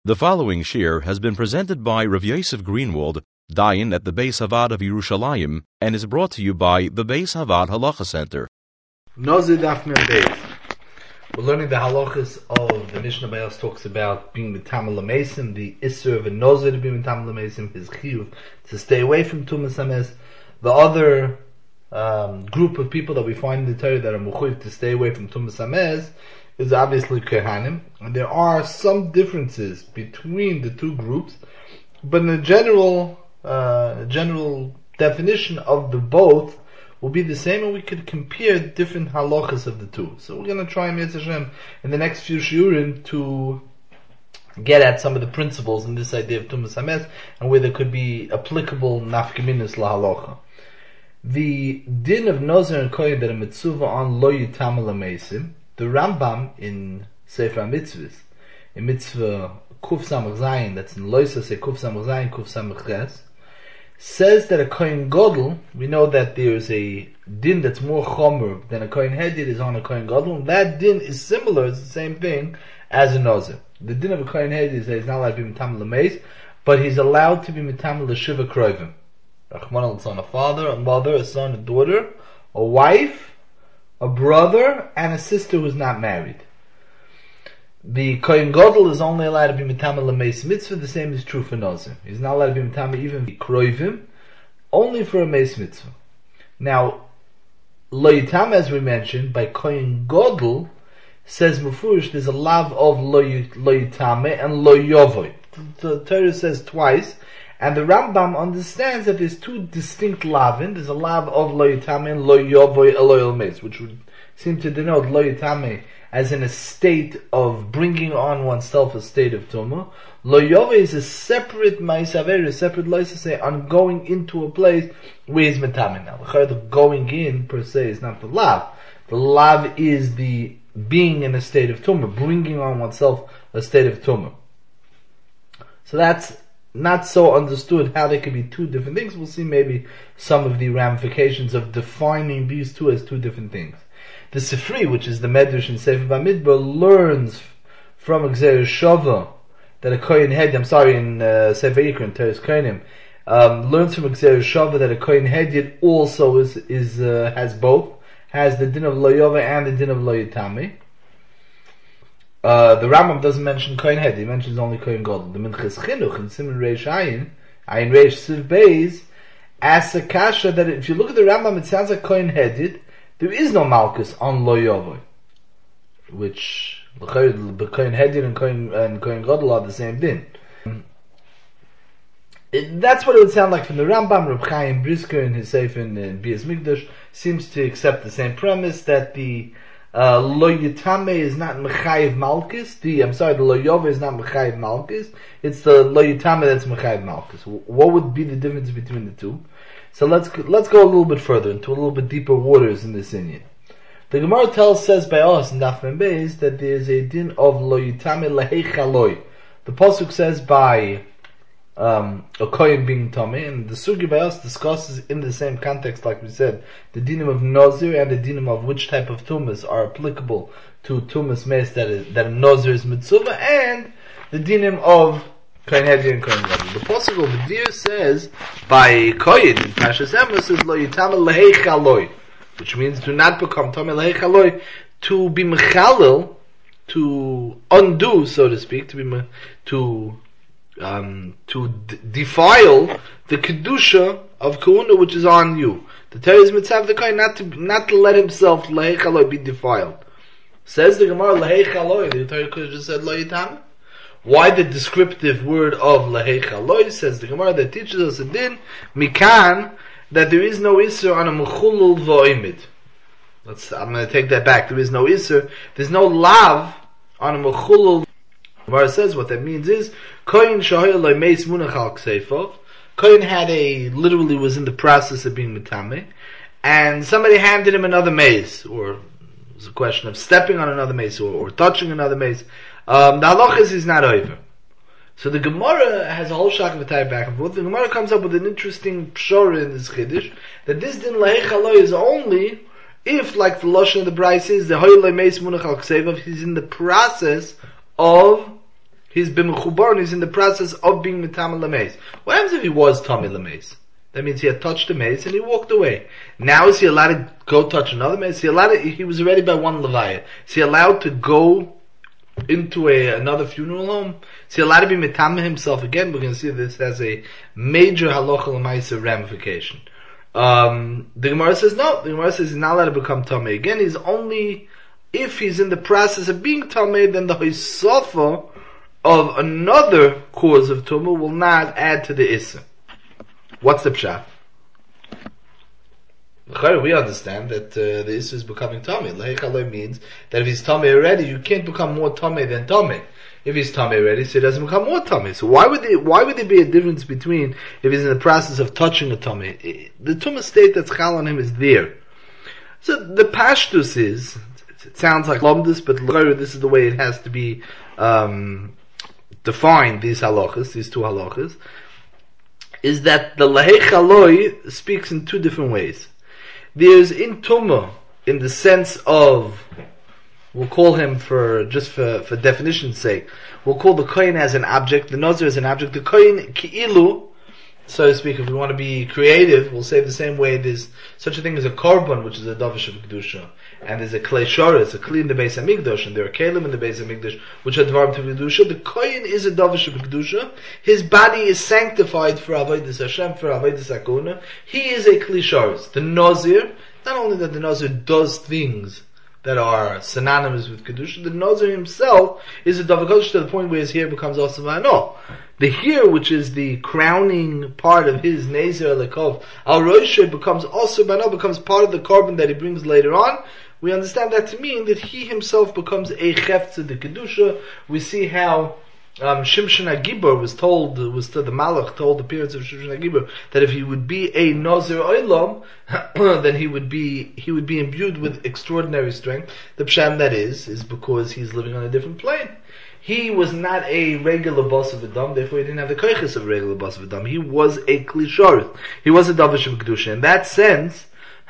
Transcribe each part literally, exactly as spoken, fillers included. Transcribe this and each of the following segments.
The following shir has been presented by Rav Yosef Greenwald, Dayan at the Beis Havad of Yerushalayim, and is brought to you by the Beis Havad Halacha Center. Nozir Daf Mem Beis. We're learning the halachas of the Mishnah Bayos talks about being Mitamel Lamesim, the Isser of a Nozir to be Mitamel Lamesim, his chiyuv to stay away from Tumas Hames. The other um, group of people that we find in the Torah that are Mechuyev to stay away from Tumas Hames is obviously Kohanim, and there are some differences between the two groups, but in the general uh, general definition of the both will be the same, and we could compare different halachas of the two. So we're going to try, Mitzvah Hashem, in the next few shiurim to get at some of the principles in this idea of Tumas Hames, and where there could be applicable nafkaminas la halacha. The din of Nozir and Kohen that a mitzvah on lo yitamel lamesim, the Rambam in Sefer Mitzvahs, in Mitzvah Kuf Samach Zayin, that's in Loisa say Kuf Samach Zayin, Kuf Samach Ches, says that a Kohen Gadol, we know that there is a din that's more chomer than a Kohen Hedid is on a Kohen Gadol, and that din is similar, it's the same thing as a Nozir. The din of a Kohen Hedid is that he's not allowed to be Mitamel Lameis, but he's allowed to be Mitamel L'Shiva Kroivim. Rachmana Litzlan, a father, a mother, a son, a daughter, a wife, a brother, and a sister who's not married. The Kohen Gadol is only allowed to be Mitamel Lameis Mitzvah. The same is true for Nozir. He's not allowed to be Mitamel even Kroivim, only for a Meis Mitzvah. Now, Lo Yitam, as we mentioned, by Kohen Gadol, says Mefurish, there's a lav of Lo Yitame and Lo Yovoy. The Torah says twice, and the Rambam understands that there's two distinct lavin. There's a lav of Lo Yitame and Lo Yovoy Eloy Meis, which would seem to denote Lo Yitame as in a state of bringing on oneself a state of tumah. Lo Yovoy is a separate ma'asaver, a separate lois to say, I'm going into a place where he's metamin. Now, the going in per se is not the lav. The lav is the being in a state of tumah, bringing on oneself a state of tumah. So that's not so understood how there could be two different things. We'll see maybe some of the ramifications of defining these two as two different things. The Sifri, which is the Medrash in Sefer Bamidbar, learns from Gzeir Shava that a Kohen Hedid, I'm sorry, in uh, Sefer Yikra, in Teres Kohenim, um, learns from Gzeir Shava that a Kohen Hedid also is, is uh, has both, has the din of Lo Yova and the din of Lo Yitame. Uh, the Rambam doesn't mention Kohen Hedid, he mentions only Kohen Gadol. The Minchas Chinuch in Siman Reish Ayin, Ayin Reish Siv Beis, asks a kasha that if you look at the Rambam, it sounds like Kohen Hedid, there is no Malkus on Lo Yovoy, which Kohen Hedid and Kohen, and Kohen Gadol are the same din. It, that's what it would sound like from the Rambam. Reb Chaim Brisker in his Sefer in, in Bias Mikdash seems to accept the same premise that the uh, Lo Yitame is not Mechayiv Malkus. The I'm sorry, the Lo Yovoy is not Mechayiv Malkus. It's the Lo Yitame that's Mechayiv Malkus. What would be the difference between the two? So let's let's go a little bit further into a little bit deeper waters in this inyan. The Gemara tells says by us in Daf Mem Beis that there is a din of Lo Yitame Laheichaloy. The pasuk says by um, a kohen being tummy, and the sugi by us discusses in the same context, like we said, the dinim of Nozir and the dinim of which type of tumas are applicable to tumas meis that is that a Nozir is mitzvah, and the dinim of Kohen Hedid and Kohen Gadol. The pasuk over there says by Kohen in Parshas Emor says Lo Yitame Laheichaloy, which means do not become Tamei Laheichaloy, to be mechalel, to undo, so to speak, to be me, to um, to d- defile the kedusha of Kahuna which is on you. The Torah is mitzvah the Kohen not to not to let himself Laheichaloy be defiled. Says the Gemara Laheichaloy. The Torah could have just said Lo Yitame. Why the descriptive word of Laheichaloy? Says the Gemara that teaches us a din mikan that there is no isser on a mechulul v'oimid. Let's. I'm going to take that back. There is no isser. There's no lav on a mechulul. Gemara says what that means is kohen shahayel loimeis munach al ksefov. Kohen had a literally was in the process of being mitame, and somebody handed him another mace, or it was a question of stepping on another mace or, or touching another mace. Um, the halachas is not over. So the Gemara has a whole shak of a tie back and forth. The Gemara comes up with an interesting pshora in this chiddush, that this din laheichaloy is only if, like the Lashon of the Bryce is, the hoyle meis munach al ksevav, he's in the process of He's been mechubar, and he's in the process of being mitame l'meis. What happens if he was tame l'meis? That means he had touched the mace and he walked away. Now is he allowed to go touch another mace? Is he allowed to, he was already by one levaya. Is he allowed to go into a another funeral home? Is he allowed to be mitame himself again? We're going to see this has a major halacha l'maisa ramification. Um, the Gemara says no. The Gemara says he's not allowed to become tamei again. He's only if he's in the process of being tamei, then the hisafa of another cause of tumah will not add to the issa. What's the pshat? We understand that uh, the issa is becoming tamei. Lahei means that if he's tamei already, you can't become more tamei than tamei. If he's tamei already, so he doesn't become more tamei. So why would they, why would there be a difference between if he's in the process of touching a tamei? The tumah state that's chal on him is there. So the pashtus is, it sounds like lomdus, but this is the way it has to be um, defined. These halachas, these two halachas, is that the lahei chaloi speaks in two different ways. There's in tumah, in the sense of, we'll call him for, just for, for definition's sake, we'll call the kohen as an object, the nazir as an object, the kohen ki'ilu, so to speak, if we want to be creative, we'll say the same way there's such a thing as a korban, which is a davish of kedusha, and there's a klei shoretz, a kli in the Beis HaMikdash, and there are kelim in the Beis HaMikdash, which are dvarim to kedusha. The kohen is a davish of kedusha. His body is sanctified for avodas Hashem, for avodas hakuna. He is a kli shoretz. The nazir, not only that the nazir does things that are synonymous with kedusha, the nazir himself is a davar kodesh to the point where his hair becomes also v'ano. The hair, which is the crowning part of his nazir lekov al roishe, becomes also v'ano, becomes part of the korban that he brings later on. We understand that to mean that he himself becomes a chef to the kedusha. We see how um, Shimshon HaGibor was told, was to the Malach told the parents of Shimshon HaGibor that if he would be a Nazir Olam, then he would be he would be imbued with extraordinary strength. The pshat that is is because he's living on a different plane. He was not a regular boss of Adam, therefore he didn't have the koiches of a regular boss of Adam. He was a klisharith. He was a davish of kedusha. In that sense,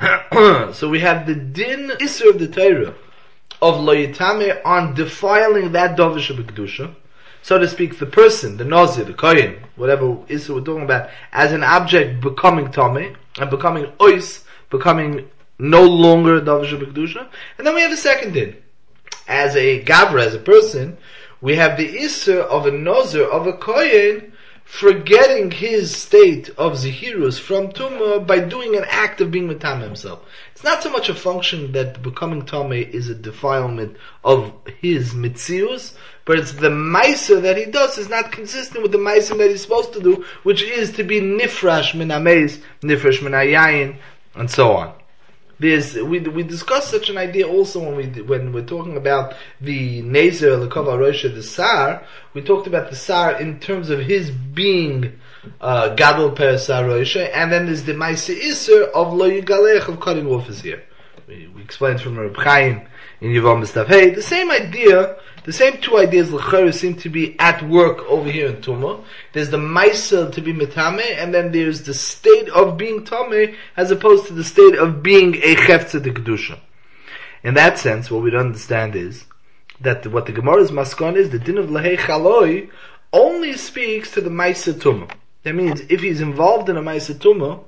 so we have the din isser of the Torah of lo yitame on defiling that davish of kedusha, so to speak, the person, the nazir, the kohen, whatever isser we're talking about, as an object becoming tameh and becoming ois, becoming no longer davish of kedusha. And then we have a second din, as a gabra, as a person. We have the isser of a nazir, of a kohen, forgetting his state of zihirus from tumah by doing an act of being mitam himself. It's not so much a function that becoming tameh is a defilement of his mitzius, but it's the ma'aser that he does is not consistent with the ma'aser that he's supposed to do, which is to be nifrash min hameis, nifrash min hayayin, and so on. There's, we we discussed such an idea also when we when we're talking about the Nezer Lekova Roisha, the Sar. We talked about the Sar in terms of his being uh, Gadol Per Sar Roisha, and then there's the Maisa Isser of Lo Yigalech of cutting off his ear. We, we explained from Reb Chaim in Yevom B'Stav Hey, the same idea, the same two ideas l'chayr seem to be at work over here in Tumah. There's the Maisa to be Metame, and then there's the state of being Tameh, as opposed to the state of being a Chefza de Kedusha. In that sense, what we understand is that what the Gemara's maskon is, the din of Lahei Chaloi only speaks to the Maisa Tumah. That means if he's involved in a Maisa Tumah,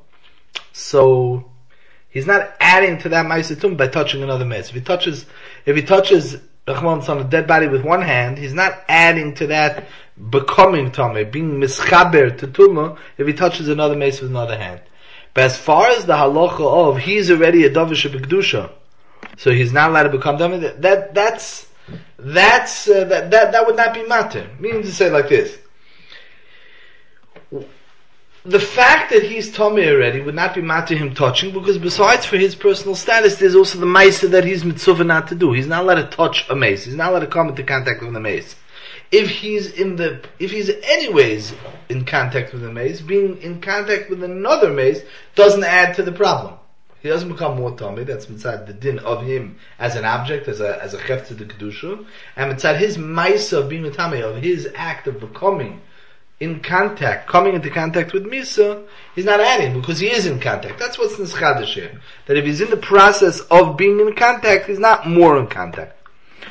so he's not adding to that Maisa Tumah by touching another Maisa. If he touches, if he touches Rachman on a dead body with one hand, he's not adding to that becoming Tameh, being mischaber to Tumah, if he touches another Maisa with another hand. But as far as the halacha of he's already a davish b'kedusha, so he's not allowed to become Tameh, that, that that's that's uh, that that that would not be matter. Meaning to say like this: the fact that he's Tomei already would not be matter him touching, because besides for his personal status, there's also the Maisa that he's mitzvah not to do. He's not allowed to touch a mace. He's not allowed to come into contact with the mace. If he's in the, if he's anyways in contact with the mace, being in contact with another mace doesn't add to the problem. He doesn't become more Tomei. That's mitzad the din of him as an object, as a as a chef to the kedusha, and mitzad his Maisa of being a Tomei, of his act of becoming in contact, coming into contact with Misa, he's not adding, because he is in contact. That's what's nischadish here. That if he's in the process of being in contact, he's not more in contact.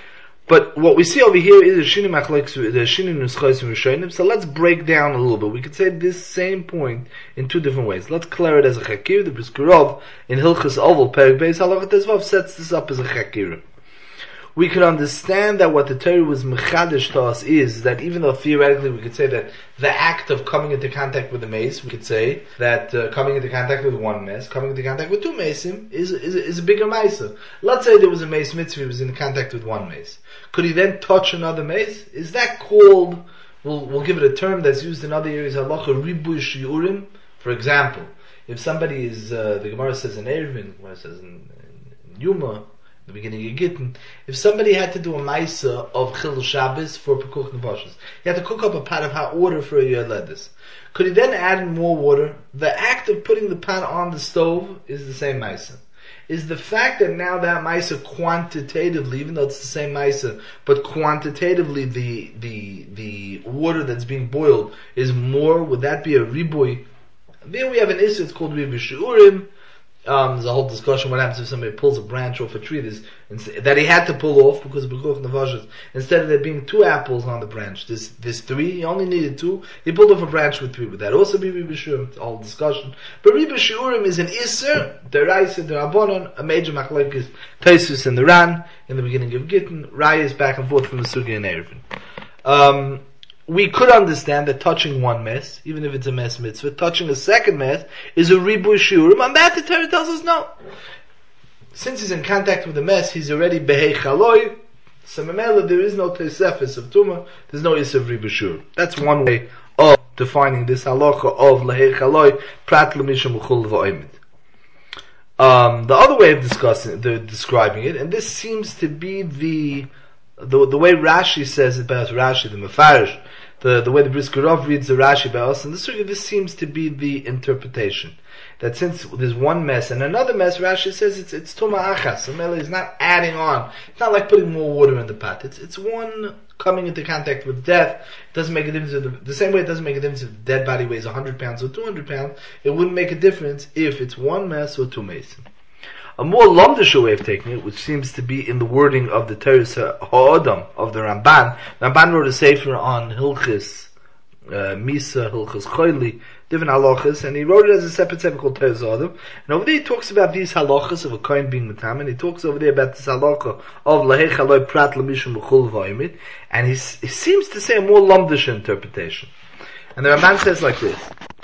But what we see over here is the Shini Machlekes, the Shini Nuschos and Rishonim. So let's break down a little bit. We could say this same point in two different ways. Let's clear it as a Chakir. The Brisker Rov in Hilchos Oval Perek Beis Halachah Tezvav sets this up as a Chakir. We can understand that what the Torah was mechadish to us is that even though theoretically we could say that the act of coming into contact with the mace, we could say that uh, coming into contact with one mace, coming into contact with two maceim is, is, is a bigger mace. Let's say there was a mace mitzvah, he was in contact with one mace. Could he then touch another mace? Is that called, we'll, we'll give it a term that's used in other areas, halacha ribuy shiurim? For example, if somebody is, uh, the Gemara says in Eruvin, the Gemara says in, in, in Yuma, the beginning of Gittin, if somebody had to do a Maisa of Chilul Shabbos for Pekuch Nebashos, he had to cook up a pot of hot water for a Yoledis. Could he then add in more water? The act of putting the pot on the stove is the same Maisa. Is the fact that now that Maisa quantitatively, even though it's the same Maisa, but quantitatively the, the, the water that's being boiled is more, would that be a Riboy? There we have an issue, it's called Riboy Shiurim. Um, there's a whole discussion what happens if somebody pulls a branch off a tree this, that he had to pull off because of Bekuch Nevashos. Instead of there being two apples on the branch, there's, there's three, he only needed two, he pulled off a branch with three. Would that also be Riboy Shiurim? It's a whole discussion. But Riboy Shiurim is an Isser, Deraisa, Derabonon, a major machlokes, Taisus and the Ran, in the beginning of Gittin, Rayas back and forth from the Sugi and Eruvin. Um, We could understand that touching one mess, even if it's a mess mitzvah, touching a second mess is a ribuy shiurim. On that, the Torah tells us no. Since he's in contact with the mess, he's already behei chaloi. So memela, there is no tesefes of tumah. There's no is of ribuy shiurim. That's one way of defining this halacha of lehei chaloi prat l'mishum uchul v'oimid. Um, the other way of discussing, the, describing it, and this seems to be the The, the way Rashi says it about Rashi, the Mefarish, the, the way the Brisker Rov reads the Rashi about us, and this, this seems to be the interpretation. That since there's one mess and another mess, Rashi says it's, it's Tuma Achas. So Mele is not adding on. It's not like putting more water in the pot. It's, it's one coming into contact with death. It doesn't make a difference. The, the same way it doesn't make a difference if the dead body weighs one hundred pounds or two hundred pounds. It wouldn't make a difference if it's one mess or two mason. A more lomdisha way of taking it, which seems to be in the wording of the Teres Ha'odam of the Ramban. Ramban wrote a sefer on Hilchis uh, Misa, Hilchis Choyli, different halachas, and he wrote it as a separate sefer called Teres Ha'odam. And over there he talks about these halachas of a kohen being matam, and he talks over there about this halacha of lahei chaloi prat l'mishum b'chul v'oimid, and he, he seems to say a more lomdisha interpretation. And the Ramban says like this.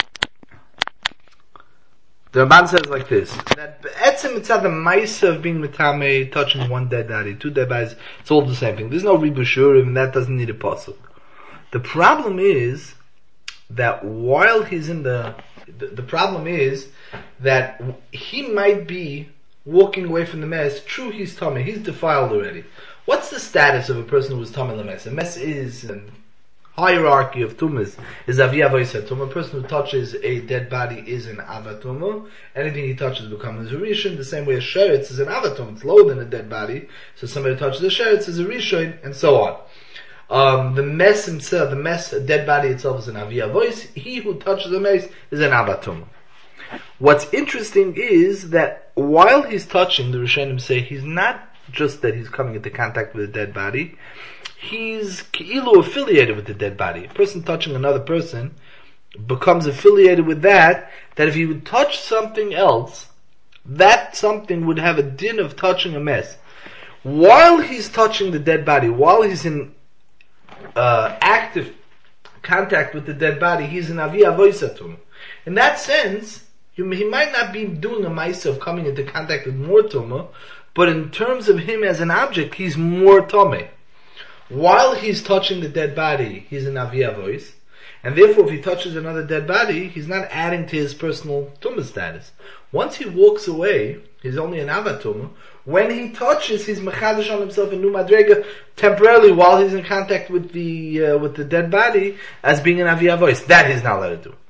The Ramban says like this, that etzem mitzad the ma'isa of being mitame, touching one dead body, two dead bodies, it's all the same thing. There's no ribuy shiurim, and that doesn't need a pasuk. The problem is that while he's in the, the, the problem is that he might be walking away from the mess. True, he's tummy, he's defiled already. What's the status of a person who is tummy the mess? A mess is an hierarchy of tumas is aviyah v'yisat. A person who touches a dead body is an avatuma. Anything he touches becomes a rishon. The same way a sheretz is an avatum. It's lower than a dead body. So somebody who touches a sheretz is a rishon, and so on. Um, the mess himself, the mess, a dead body itself is an aviyah voice. He who touches a mess is an avatum. What's interesting is that while he's touching, the Rishonim say he's not just that he's coming into contact with a dead body. He's ki'ilu affiliated with the dead body. A person touching another person becomes affiliated with that, that if he would touch something else, that something would have a din of touching a mess. While he's touching the dead body, while he's in uh, active contact with the dead body, he's an aviyah voisatum. In that sense, he might not be doing a ma'isa of coming into contact with more tumah, but in terms of him as an object, he's more tomei. While he's touching the dead body, he's an aviyah voice, and therefore if he touches another dead body, he's not adding to his personal tumah status. Once he walks away, he's only an avatumah. When he touches, he's mechadash on himself a new madrega temporarily while he's in contact with the uh, with the dead body as being an aviyah voice. That he's not allowed to do.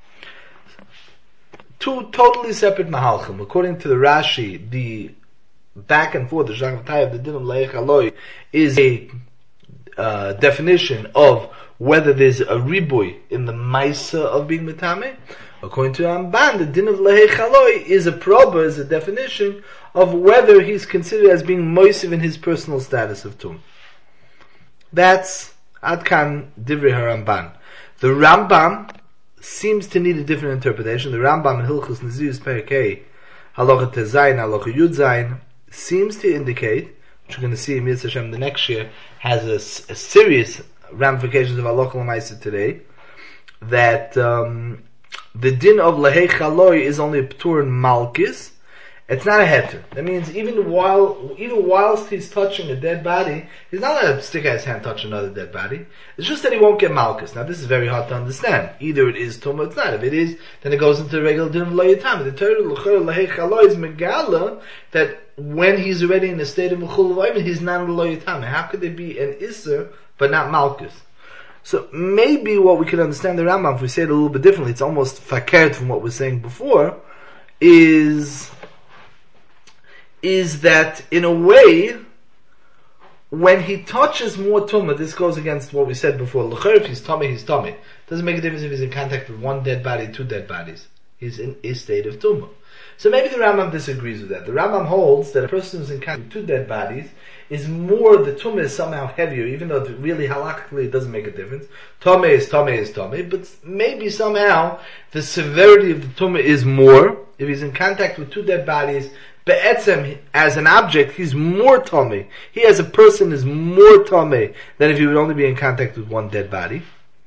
Two totally separate mahalchim. According to the Rashi, the back and forth, the Shagvatay of the Din of Leich Aloi is a uh, definition of whether there's a ribuy in the Maisa of being Metame. According to Ramban, the Din of Leich Aloi is a proba, is a definition of whether he's considered as being moisiv in his personal status of Tum. That's Adkan Divrei HaRamban. The Rambam seems to need a different interpretation. The Rambam in Hilchos Nezirus Perek Halacha Tezayin, Halacha Yud Zayin, seems to indicate, which we're going to see in Mitzvah Hashem the next year, has a, a serious ramifications of Halacha L'Maisa today, that um, the din of Lehei Chaloi is only a P'tur in Malkis. It's not a heter. That means even while, even whilst he's touching a dead body, he's not allowed to stick out his hand touch another dead body. It's just that he won't get malchus. Now this is very hard to understand. Either it is tumah, it's not. If it is, then it goes into the regular din of lo yitam. The Torah l'chor lahei chalo is megala that when he's already in a state of mechul v'ayim, he's not in lo yitam. How could there be an iser but not malchus? So maybe what we can understand the Rambam, if we say it a little bit differently, it's almost fakert from what we were saying before, is is that in a way, when he touches more tumah, this goes against what we said before. L'chor, if he's tummy, he's tummy. Doesn't make a difference if he's in contact with one dead body, two dead bodies. He's in a state of tumah. So maybe the Rambam disagrees with that. The Rambam holds that a person who's in contact with two dead bodies is more, the tumah is somehow heavier, even though it really halachically it doesn't make a difference. Tumah is tumah is tumah, but maybe somehow the severity of the tumah is more if he's in contact with two dead bodies. Be'etzem, as an object, he's more tummy. He as a person is more tummy than if he would only be in contact with one dead body.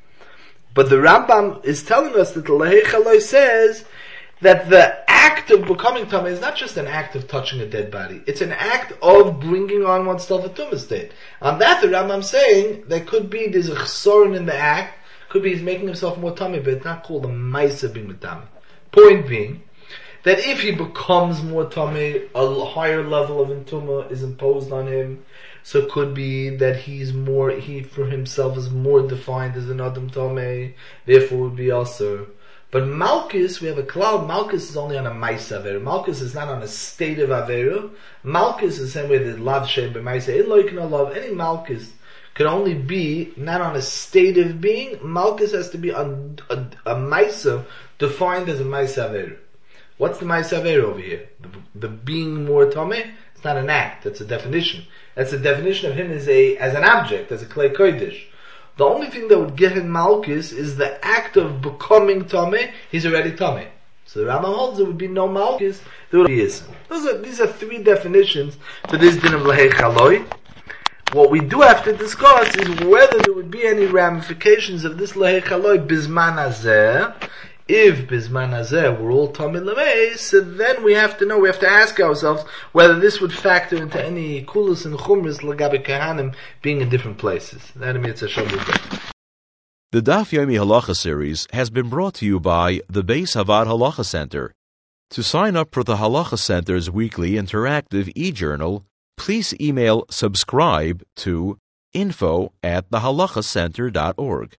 But the Rambam is telling us that the Lehei Chaloi says that the act of becoming tummy is not just an act of touching a dead body. It's an act of bringing on oneself a tumah state. On that, the Rambam saying there could be, there's a chsorin in the act, could be he's making himself more tummy, but it's not called a maisa being tummy. Point being, that if he becomes more tummy, a higher level of intumah is imposed on him. So it could be that he's more, he for himself is more defined as an adam tummy, therefore would be also. But Malchus, we have a cloud, Malchus is only on a Maisa Avera. Malchus is not on a state of Avera. Malchus is the same way that Lav Shem B'Maisa, Eloi can love, any Malchus can only be not on a state of being. Malchus has to be on a, a Maisa defined as a Maisa Avera. What's the Maisa Avera over here? The, the being more Tomei? It's not an act, that's a definition. That's a definition of him as a as an object, as a Klei Kodesh. The only thing that would get him Malchus is the act of becoming Tomei. He's already Tomei. So the Rambam holds there would be no Malchus, there would be Ism. Those are, these are three definitions for this din of Lehei Chaloi. What we do have to discuss is whether there would be any ramifications of this Lehei Chaloi Bizman Hazeh. If Bizman Hazeh were all Tamid Lamei, so then we have to know, we have to ask ourselves whether this would factor into any Kulas and Chumras Lagabe Kahanim being in different places. That means a Shabbat. The Daf Yomi Halacha series has been brought to you by the Beis Havad Halacha Center. To sign up for the Halacha Center's weekly interactive e-journal, please email subscribe to info at the halacha center dot org.